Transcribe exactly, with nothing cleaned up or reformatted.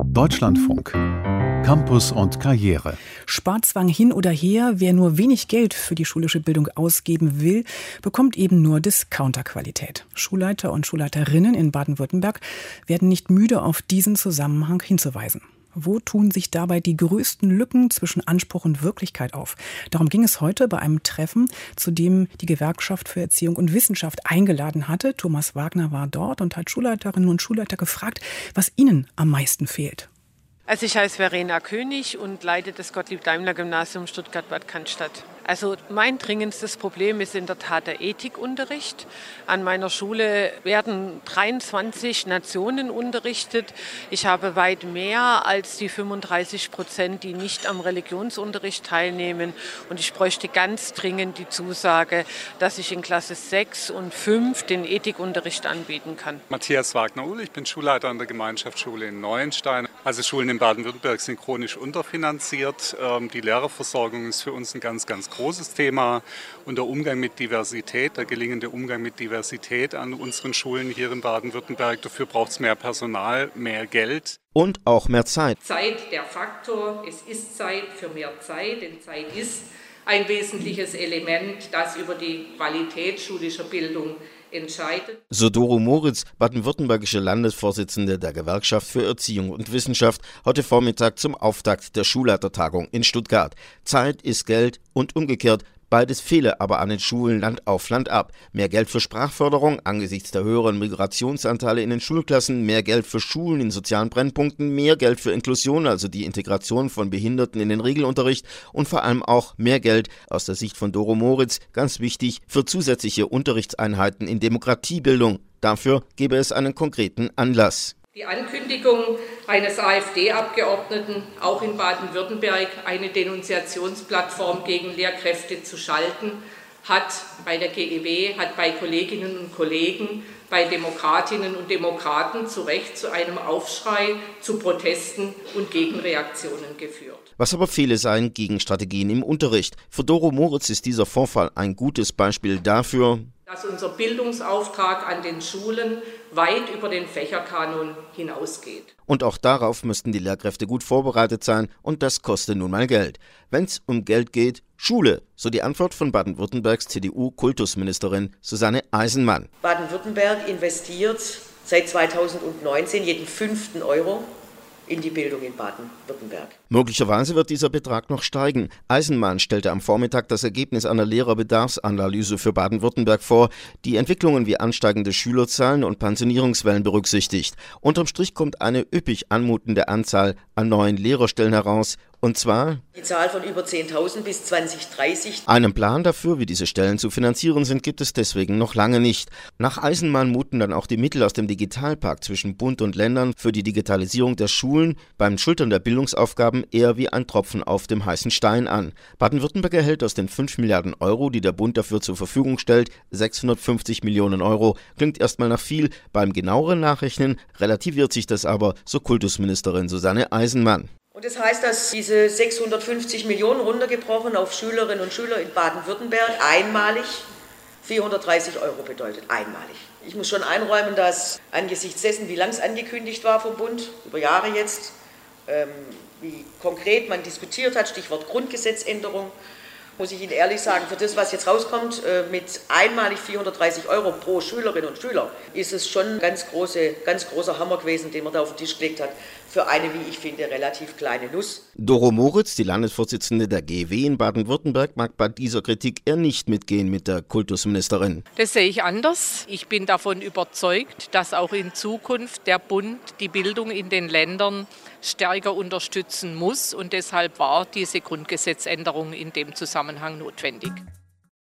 Deutschlandfunk. Campus und Karriere. Sparzwang hin oder her, wer nur wenig Geld für die schulische Bildung ausgeben will, bekommt eben nur Discounter-Qualität. Schulleiter und Schulleiterinnen in Baden-Württemberg werden nicht müde, auf diesen Zusammenhang hinzuweisen. Wo tun sich dabei die größten Lücken zwischen Anspruch und Wirklichkeit auf? Darum ging es heute bei einem Treffen, zu dem die Gewerkschaft für Erziehung und Wissenschaft eingeladen hatte. Thomas Wagner war dort und hat Schulleiterinnen und Schulleiter gefragt, was ihnen am meisten fehlt. Also ich heiße Verena König und leite das Gottlieb-Daimler-Gymnasium Stuttgart-Bad Cannstatt. Also mein dringendstes Problem ist in der Tat der Ethikunterricht. An meiner Schule werden dreiundzwanzig Nationen unterrichtet. Ich habe weit mehr als die fünfunddreißig Prozent, die nicht am Religionsunterricht teilnehmen. Und ich bräuchte ganz dringend die Zusage, dass ich in Klasse sechs und fünf den Ethikunterricht anbieten kann. Matthias Wagner-Uhl, ich bin Schulleiter an der Gemeinschaftsschule in Neuenstein. Also Schulen in Baden-Württemberg sind chronisch unterfinanziert. Die Lehrerversorgung ist für uns ein ganz, ganz großes Thema. Und der Umgang mit Diversität, der gelingende Umgang mit Diversität an unseren Schulen hier in Baden-Württemberg, dafür braucht es mehr Personal, mehr Geld. Und auch mehr Zeit. Zeit, der Faktor, es ist Zeit für mehr Zeit, denn Zeit ist ein wesentliches Element, das über die Qualität schulischer Bildung entscheidet. So Doro Moritz, baden-württembergische Landesvorsitzende der Gewerkschaft für Erziehung und Wissenschaft, heute Vormittag zum Auftakt der Schulleitertagung in Stuttgart. Zeit ist Geld und umgekehrt. Beides fehle aber an den Schulen Land auf Land ab. Mehr Geld für Sprachförderung angesichts der höheren Migrationsanteile in den Schulklassen, mehr Geld für Schulen in sozialen Brennpunkten, mehr Geld für Inklusion, also die Integration von Behinderten in den Regelunterricht und vor allem auch mehr Geld aus der Sicht von Doro Moritz, ganz wichtig, für zusätzliche Unterrichtseinheiten in Demokratiebildung. Dafür gebe es einen konkreten Anlass. Die Ankündigung eines AfD-Abgeordneten, auch in Baden-Württemberg eine Denunziationsplattform gegen Lehrkräfte zu schalten, hat bei der G E W, hat bei Kolleginnen und Kollegen, bei Demokratinnen und Demokraten zu Recht zu einem Aufschrei, zu Protesten und Gegenreaktionen geführt. Was aber fehle seien Gegenstrategien im Unterricht. Für Doro Moritz ist dieser Vorfall ein gutes Beispiel dafür, dass unser Bildungsauftrag an den Schulen weit über den Fächerkanon hinausgeht. Und auch darauf müssten die Lehrkräfte gut vorbereitet sein und das kostet nun mal Geld. Wenn's um Geld geht, Schule, so die Antwort von Baden-Württembergs C D U-Kultusministerin Susanne Eisenmann. Baden-Württemberg investiert seit zweitausendneunzehn jeden fünften Euro in die Bildung in Baden-Württemberg. Möglicherweise wird dieser Betrag noch steigen. Eisenmann stellte am Vormittag das Ergebnis einer Lehrerbedarfsanalyse für Baden-Württemberg vor, die Entwicklungen wie ansteigende Schülerzahlen und Pensionierungswellen berücksichtigt. Unterm Strich kommt eine üppig anmutende Anzahl an neuen Lehrerstellen heraus. Und zwar die Zahl von über zehntausend bis zwanzig dreißig. Einen Plan dafür, wie diese Stellen zu finanzieren sind, gibt es deswegen noch lange nicht. Nach Eisenmann muten dann auch die Mittel aus dem Digitalpakt zwischen Bund und Ländern für die Digitalisierung der Schulen beim Schultern der Bildungsaufgaben eher wie ein Tropfen auf dem heißen Stein an. Baden-Württemberg erhält aus den fünf Milliarden Euro, die der Bund dafür zur Verfügung stellt, sechshundertfünfzig Millionen Euro. Klingt erstmal nach viel. Beim genaueren Nachrechnen relativiert sich das aber, so Kultusministerin Susanne Eisenmann. Und das heißt, dass diese sechshundertfünfzig Millionen runtergebrochen auf Schülerinnen und Schüler in Baden-Württemberg einmalig vierhundertdreißig Euro bedeutet. Einmalig. Ich muss schon einräumen, dass angesichts dessen, wie lang es angekündigt war vom Bund, über Jahre jetzt, ähm, wie konkret man diskutiert hat, Stichwort Grundgesetzänderung, muss ich Ihnen ehrlich sagen, für das, was jetzt rauskommt, mit einmalig vierhundertdreißig Euro pro Schülerin und Schüler, ist es schon ein ganz, große, ganz großer Hammer gewesen, den man da auf den Tisch gelegt hat, für eine, wie ich finde, relativ kleine Nuss. Doro Moritz, die Landesvorsitzende der G E W in Baden-Württemberg, mag bei dieser Kritik eher nicht mitgehen mit der Kultusministerin. Das sehe ich anders. Ich bin davon überzeugt, dass auch in Zukunft der Bund die Bildung in den Ländern stärker unterstützen muss. Und deshalb war diese Grundgesetzänderung in dem Zusammenhang notwendig.